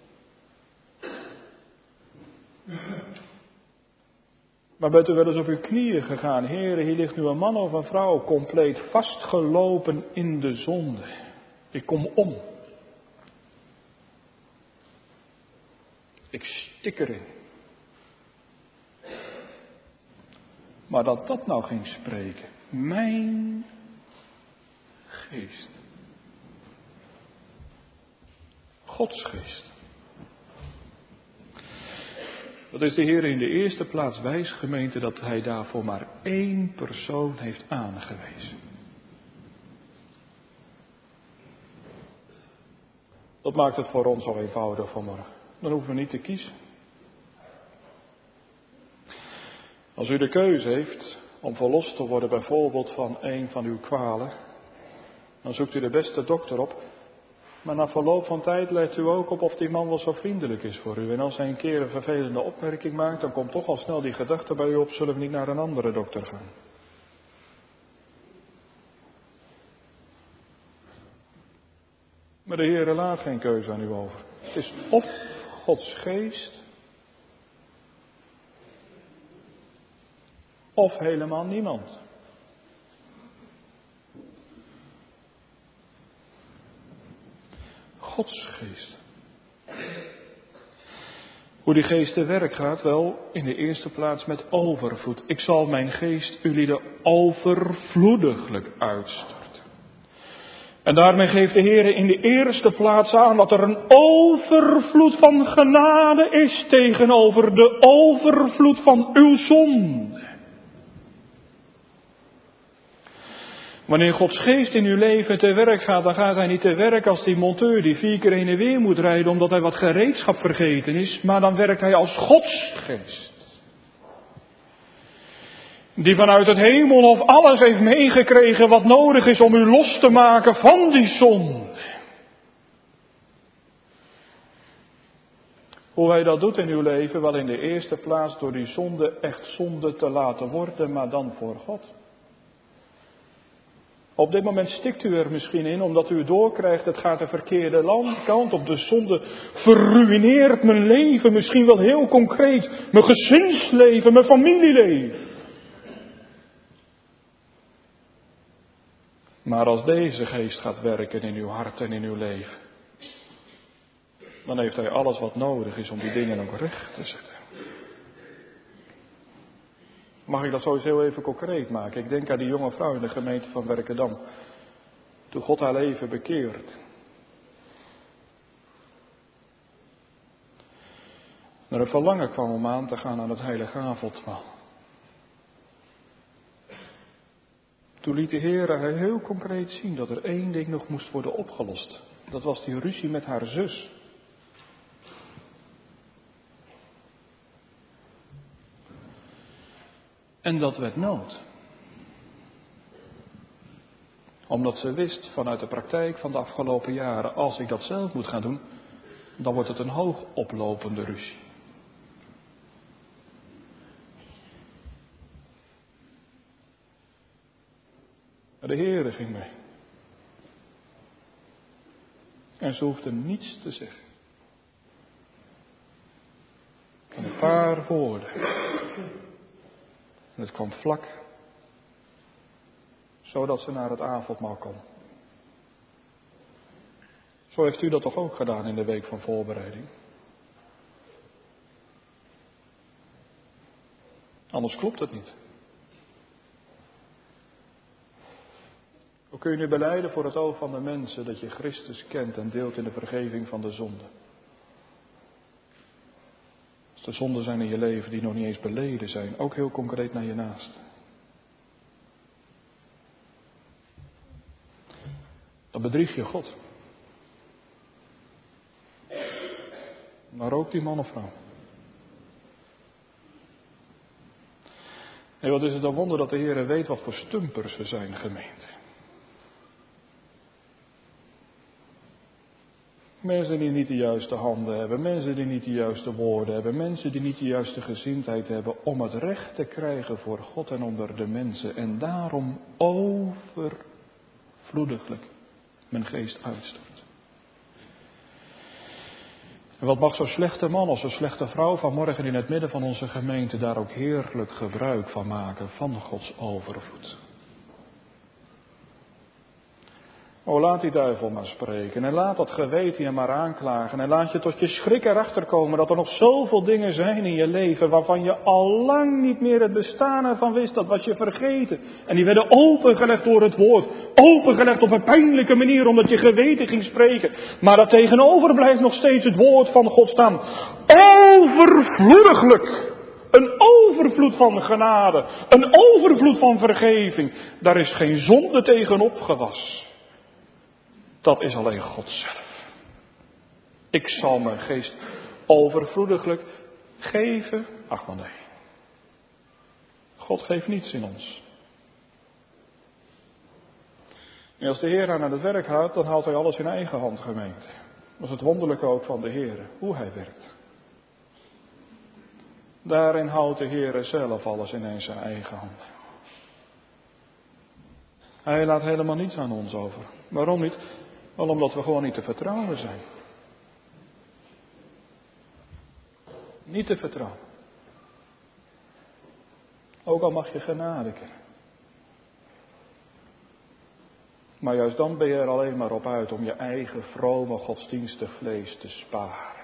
Maar bent u wel eens op uw knieën gegaan? Heere, hier ligt nu een man of een vrouw compleet vastgelopen in de zonde. Ik kom om. Ik stik erin. Maar dat nou ging spreken. Mijn geest. Gods geest. Dat is de Heer in de eerste plaats wijs, gemeente, dat Hij daarvoor maar één persoon heeft aangewezen. Dat maakt het voor ons al eenvoudig vanmorgen. Dan hoeven we niet te kiezen. Als u de keuze heeft om verlost te worden bijvoorbeeld van een van uw kwalen, dan zoekt u de beste dokter op. Maar na verloop van tijd let u ook op of die man wel zo vriendelijk is voor u. En als hij een keer een vervelende opmerking maakt, dan komt toch al snel die gedachte bij u op, zullen we niet naar een andere dokter gaan? Maar de Heer laat geen keuze aan u over. Het is of Gods geest, of helemaal niemand. Gods geest. Hoe die geest te werk gaat? Wel, in de eerste plaats met overvloed. Ik zal mijn geest ulieden overvloediglijk uitstorten. En daarmee geeft de Heer in de eerste plaats aan dat er een overvloed van genade is tegenover de overvloed van uw zonde. Wanneer Gods geest in uw leven te werk gaat, dan gaat hij niet te werk als die monteur die 4 keer heen en weer moet rijden omdat hij wat gereedschap vergeten is, maar dan werkt hij als Gods geest. Die vanuit het hemelhof alles heeft meegekregen wat nodig is om u los te maken van die zonde. Hoe hij dat doet in uw leven, wel in de eerste plaats door die zonde echt zonde te laten worden, maar dan voor God. Op dit moment stikt u er misschien in, omdat u doorkrijgt, het gaat de verkeerde kant op. De zonde verruineert mijn leven, misschien wel heel concreet. Mijn gezinsleven, mijn familieleven. Maar als deze geest gaat werken in uw hart en in uw leven, dan heeft hij alles wat nodig is om die dingen ook recht te zetten. Mag ik dat zo eens heel even concreet maken? Ik denk aan die jonge vrouw in de gemeente van Werkendam. Toen God haar leven bekeerde. Er een verlangen kwam om aan te gaan aan het heilige avondmaal. Toen liet de Heer haar heel concreet zien dat er 1 ding nog moest worden opgelost. Dat was die ruzie met haar zus. En dat werd nood. Omdat ze wist vanuit de praktijk van de afgelopen jaren, als ik dat zelf moet gaan doen, dan wordt het een hoog oplopende ruzie. Maar de Heere ging mee. En ze hoefde niets te zeggen. Een paar woorden. En het kwam vlak, zodat ze naar het avondmaal kon. Zo heeft u dat toch ook gedaan in de week van voorbereiding? Anders klopt het niet. Hoe kun je nu belijden voor het oog van de mensen dat je Christus kent en deelt in de vergeving van de zonde? Als er zonden zijn in je leven die nog niet eens beleden zijn, ook heel concreet naar je naast. Dan bedrieg je God. Maar ook die man of vrouw. En wat is het dan wonder dat de Heer weet wat voor stumpers we zijn, gemeente. Mensen die niet de juiste handen hebben, mensen die niet de juiste woorden hebben, mensen die niet de juiste gezindheid hebben om het recht te krijgen voor God en onder de mensen. En daarom overvloediglijk mijn geest uitstort. En wat mag zo'n slechte man of zo'n slechte vrouw vanmorgen in het midden van onze gemeente daar ook heerlijk gebruik van maken van Gods overvloed. O, laat die duivel maar spreken en laat dat geweten je maar aanklagen en laat je tot je schrik erachter komen dat er nog zoveel dingen zijn in je leven waarvan je al lang niet meer het bestaan ervan wist, dat was je vergeten. En die werden opengelegd door het woord, opengelegd op een pijnlijke manier omdat je geweten ging spreken. Maar dat tegenover blijft nog steeds het woord van God staan. Overvloediglijk. Een overvloed van genade, een overvloed van vergeving. Daar is geen zonde tegen opgewassen. Dat is alleen God zelf. Ik zal mijn geest overvloediglijk geven. Ach, maar nee. God geeft niets in ons. En als de Heer aan het werk houdt, dan houdt hij alles in eigen hand, gemeente. Dat is het wonderlijke ook van de Heer, hoe hij werkt. Daarin houdt de Heer zelf alles in zijn eigen hand. Hij laat helemaal niets aan ons over. Waarom niet? Wel omdat we gewoon niet te vertrouwen zijn. Niet te vertrouwen. Ook al mag je genade kennen. Maar juist dan ben je er alleen maar op uit om je eigen vrome godsdienstig vlees te sparen.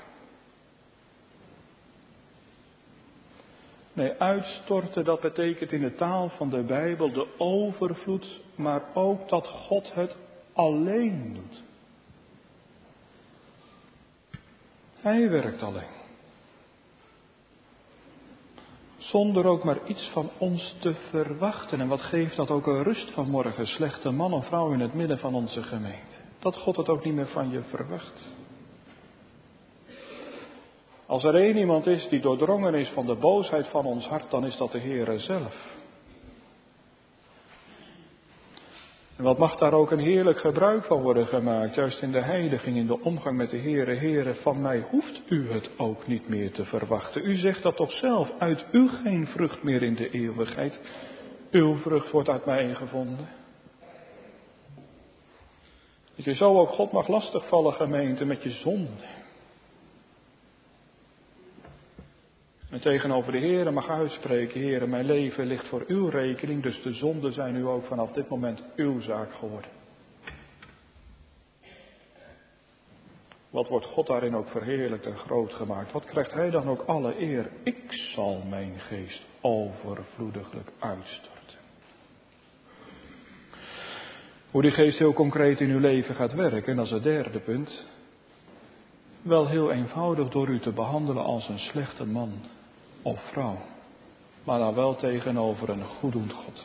Nee, uitstorten, dat betekent in de taal van de Bijbel de overvloed, maar ook dat God het alleen doet. Hij werkt alleen. Zonder ook maar iets van ons te verwachten. En wat geeft dat ook een rust vanmorgen, slechte man of vrouw in het midden van onze gemeente. Dat God het ook niet meer van je verwacht. Als er één iemand is die doordrongen is van de boosheid van ons hart, dan is dat de Heere zelf. En wat mag daar ook een heerlijk gebruik van worden gemaakt, juist in de heiliging, in de omgang met de Heere. Heere, van mij hoeft u het ook niet meer te verwachten. U zegt dat toch zelf, uit u geen vrucht meer in de eeuwigheid. Uw vrucht wordt uit mij gevonden. Dat je zo ook God mag lastigvallen, gemeente, met je zonde. En tegenover de Heere mag uitspreken, Heere, mijn leven ligt voor uw rekening, dus de zonden zijn nu ook vanaf dit moment uw zaak geworden. Wat wordt God daarin ook verheerlijkt en groot gemaakt? Wat krijgt hij dan ook alle eer? Ik zal mijn geest overvloediglijk uitstorten. Hoe die geest heel concreet in uw leven gaat werken, en dat is het derde punt. Wel heel eenvoudig door u te behandelen als een slechte man of vrouw. Maar dan wel tegenover een goeddoend God.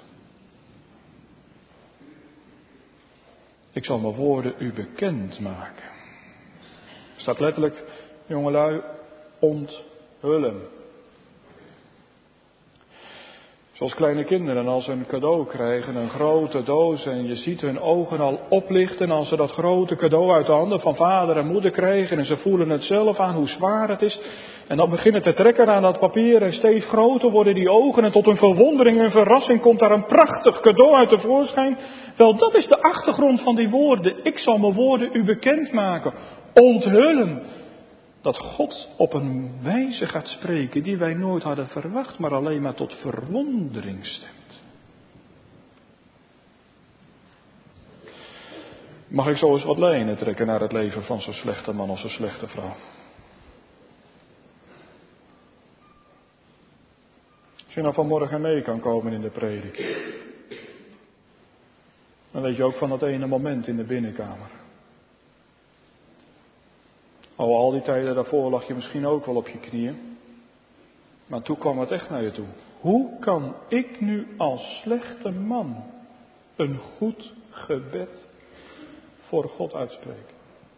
Ik zal mijn woorden u bekend maken. Er staat letterlijk, jongelui, onthullen. Zoals kleine kinderen als ze een cadeau krijgen, een grote doos, en je ziet hun ogen al oplichten als ze dat grote cadeau uit de handen van vader en moeder krijgen en ze voelen het zelf aan hoe zwaar het is. En dan beginnen te trekken aan dat papier en steeds groter worden die ogen en tot hun verwondering en verrassing komt daar een prachtig cadeau uit tevoorschijn. Wel, dat is de achtergrond van die woorden. Ik zal mijn woorden u bekendmaken. Onthullen. Dat God op een wijze gaat spreken die wij nooit hadden verwacht, maar alleen maar tot verwondering stemt. Mag ik zo eens wat lijnen trekken naar het leven van zo'n slechte man of zo'n slechte vrouw? Als je nou vanmorgen mee kan komen in de predik, dan weet je ook van dat ene moment in de binnenkamer. Al die tijden daarvoor lag je misschien ook wel op je knieën. Maar toen kwam het echt naar je toe. Hoe kan ik nu als slechte man een goed gebed voor God uitspreken?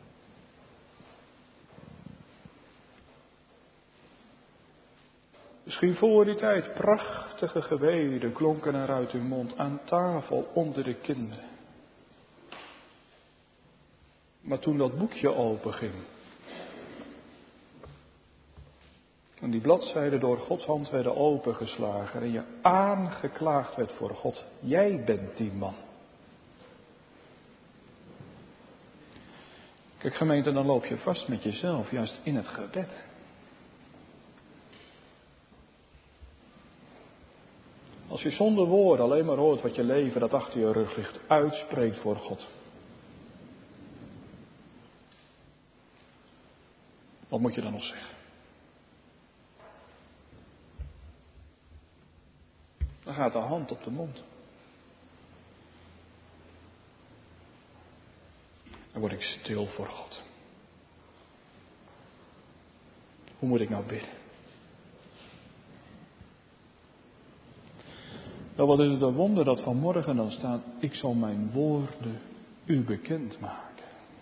Misschien voor die tijd prachtige gebeden klonken er uit uw mond aan tafel onder de kinderen. Maar toen dat boekje openging en die bladzijden door Gods hand werden opengeslagen en je aangeklaagd werd voor God, jij bent die man. Kijk gemeente, dan loop je vast met jezelf, juist in het gebed. Als je zonder woorden alleen maar hoort wat je leven dat achter je rug ligt, uitspreekt voor God. Wat moet je dan nog zeggen? Dan gaat de hand op de mond. Dan word ik stil voor God. Hoe moet ik nou bidden? Nou, wat is het een wonder dat vanmorgen dan staat, ik zal mijn woorden u bekend maken.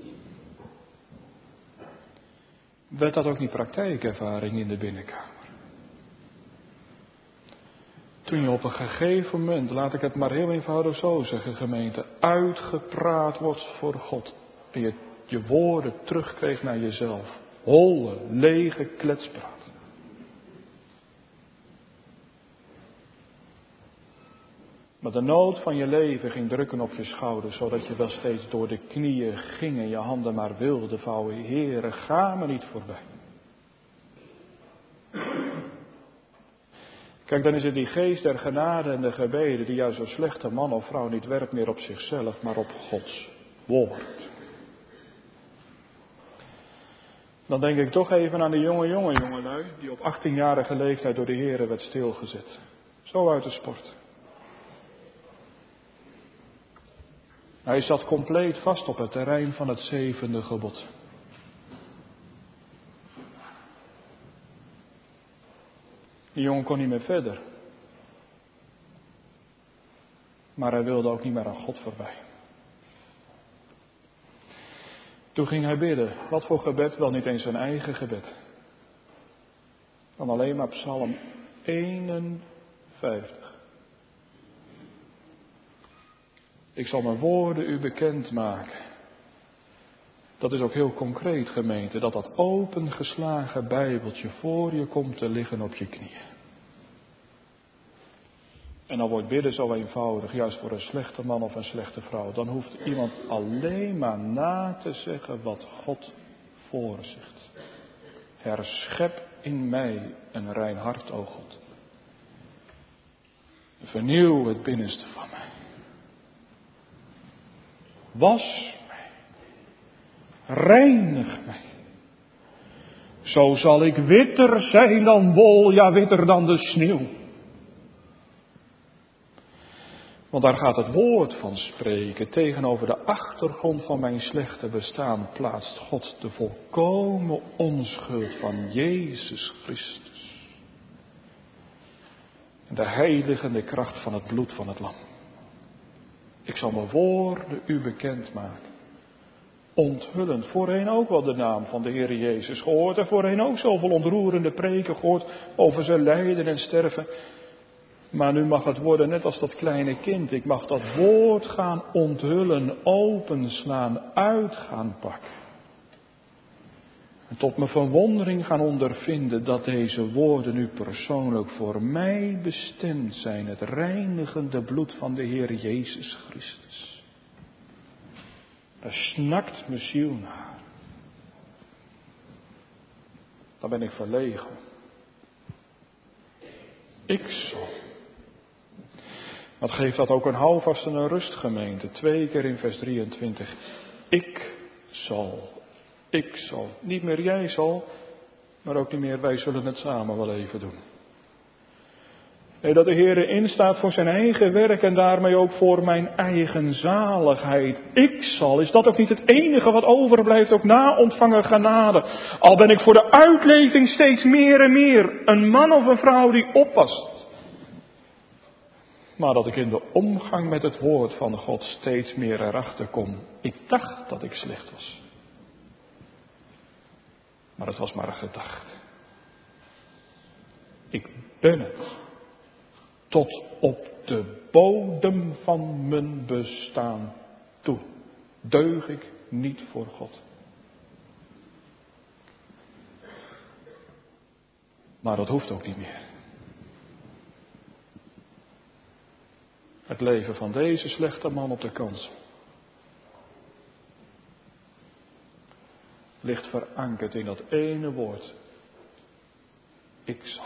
Werd dat ook niet praktijkervaring in de binnenkamer? Toen je op een gegeven moment, laat ik het maar heel eenvoudig zo zeggen gemeente, uitgepraat wordt voor God. En je je woorden terugkreeg naar jezelf. Holle, lege kletspraat. Maar de nood van je leven ging drukken op je schouders, zodat je wel steeds door de knieën ging en je handen maar wilde vouwen. Heere, ga me niet voorbij. Kijk, dan is het die geest der genade en de gebeden die juist zo'n slechte man of vrouw niet werpt meer op zichzelf, maar op Gods woord. Dan denk ik toch even aan de jongelui die op 18-jarige leeftijd door de Heere werd stilgezet. Zo uit de sport. Hij zat compleet vast op het terrein van het 7e gebod. Die jongen kon niet meer verder. Maar hij wilde ook niet meer aan God voorbij. Toen ging hij bidden. Wat voor gebed? Wel niet eens zijn eigen gebed. Dan alleen maar Psalm 51. Ik zal mijn woorden u bekend maken. Dat is ook heel concreet, gemeente. Dat opengeslagen Bijbeltje voor je komt te liggen op je knieën. En dan wordt bidden zo eenvoudig, juist voor een slechte man of een slechte vrouw. Dan hoeft iemand alleen maar na te zeggen wat God voorzegt. Herschep in mij een rein hart, o God. Vernieuw het binnenste van mij. Was mij. Reinig mij. Zo zal ik witter zijn dan wol, ja witter dan de sneeuw. Want daar gaat het woord van spreken. Tegenover de achtergrond van mijn slechte bestaan plaatst God de volkomen onschuld van Jezus Christus. En de heiligende kracht van het bloed van het lam. Ik zal mijn woorden u bekend maken. Onthullend. Voorheen ook wel de naam van de Heer Jezus gehoord. En voorheen ook zoveel ontroerende preken gehoord over zijn lijden en sterven. Maar nu mag het worden net als dat kleine kind. Ik mag dat woord gaan onthullen, openslaan, uit gaan pakken. En tot mijn verwondering gaan ondervinden dat deze woorden nu persoonlijk voor mij bestemd zijn. Het reinigende bloed van de Heer Jezus Christus. Daar snakt mijn ziel naar. Dan ben ik verlegen. Ik zal. Wat geeft dat ook een houvast en een rust, gemeente? 2 keer in vers 23. Ik zal. Ik zal. Niet meer jij zal, maar ook niet meer wij zullen het samen wel even doen. Nee, dat de Heer instaat voor zijn eigen werk en daarmee ook voor mijn eigen zaligheid. Ik zal. Is dat ook niet het enige wat overblijft, ook na ontvangen genade? Al ben ik voor de uitleving steeds meer en meer een man of een vrouw die oppast. Maar dat ik in de omgang met het woord van God steeds meer erachter kom. Ik dacht dat ik slecht was. Maar het was maar een gedachte. Ik ben het. Tot op de bodem van mijn bestaan toe. Deug ik niet voor God. Maar dat hoeft ook niet meer. Het leven van deze slechte man op de kansel ligt verankerd in dat ene woord. Ik zal.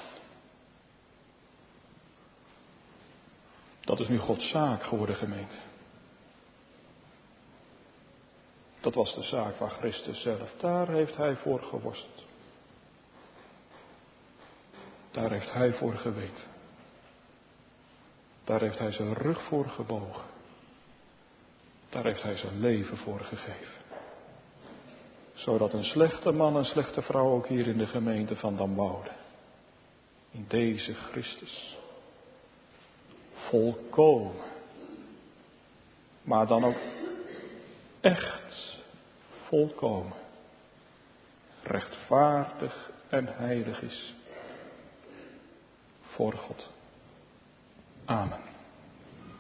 Dat is nu Gods zaak geworden, gemeente. Dat was de zaak van Christus zelf. Daar heeft hij voor geworsteld. Daar heeft hij voor geweend. Daar heeft hij zijn rug voor gebogen. Daar heeft hij zijn leven voor gegeven. Zodat een slechte man en slechte vrouw ook hier in de gemeente van Damwoude, in deze Christus, volkomen, maar dan ook echt volkomen, rechtvaardig en heilig is voor God. Amen.